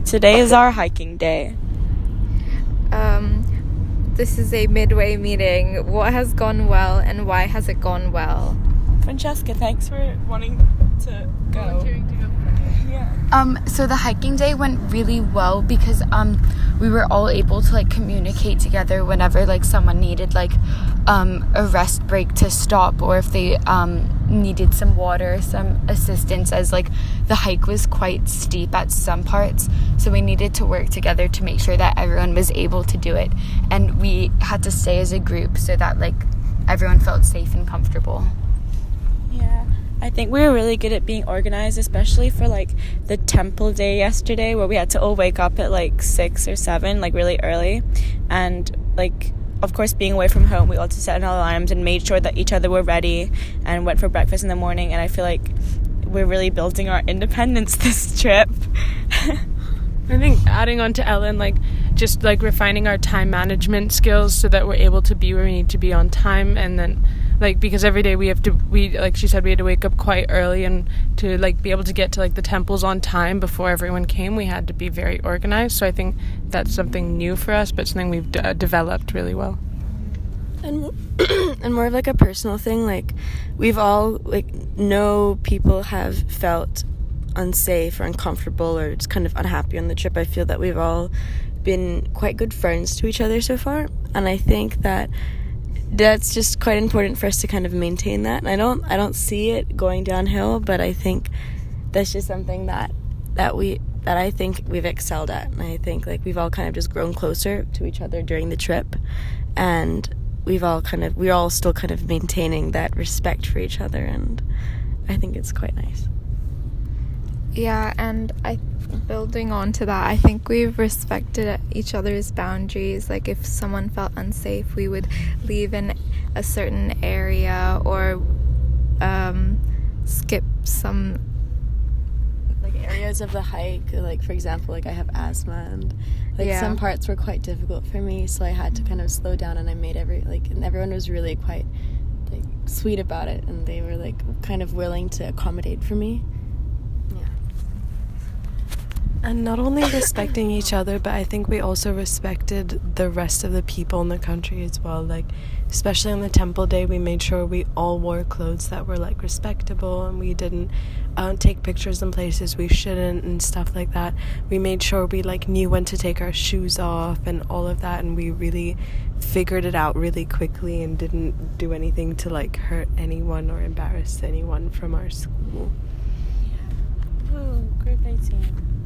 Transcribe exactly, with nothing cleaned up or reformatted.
Today is our hiking day. Um, this is a midway meeting. What has gone well and why has it gone well? Francesca, thanks for wanting to go. Yeah. Um, so the hiking day went really well because um, we were all able to like communicate together whenever like someone needed like um, a rest break to stop, or if they um, needed some water, some assistance, as like the hike was quite steep at some parts, so we needed to work together to make sure that everyone was able to do it, and we had to stay as a group so that like everyone felt safe and comfortable. Yeah, I think we were really good at being organized, especially for like the temple day yesterday, where we had to all wake up at like six or seven, like really early, and like of course being away from home, we also set alarms and made sure that each other were ready and went for breakfast in the morning. And I feel like we're really building our independence this trip. I think adding on to Ellen, like just like refining our time management skills so that we're able to be where we need to be on time, and then like because every day we have to we like she said we had to wake up quite early, and to like be able to get to like the temples on time before everyone came, we had to be very organized. So I think that's something new for us, but something we've d- developed really well. And and more of like a personal thing, like we've all like know people have felt unsafe or uncomfortable or just kind of unhappy on the trip. I feel that we've all been quite good friends to each other so far, and I think that that's just quite important for us to kind of maintain that. And I don't I don't see it going downhill, but I think that's just something that that we that I think we've excelled at, and I think like we've all kind of just grown closer to each other during the trip, and we've all kind of we're all still kind of maintaining that respect for each other, and I think it's quite nice. Yeah, and I building on to that, I think we've respected each other's boundaries. Like if someone felt unsafe, we would leave in a certain area or um, skip some like areas of the hike. Like for example, like I have asthma, and like yeah. some parts were quite difficult for me, so I had to kind of slow down, and I made every like and everyone was really quite like sweet about it, and they were like kind of willing to accommodate for me. And not only respecting each other, but I think we also respected the rest of the people in the country as well. Like, especially on the temple day, we made sure we all wore clothes that were, like, respectable, and we didn't uh, take pictures in places we shouldn't and stuff like that. We made sure we, like, knew when to take our shoes off and all of that, and we really figured it out really quickly and didn't do anything to, like, hurt anyone or embarrass anyone from our school. Yeah. Ooh, group eighteen.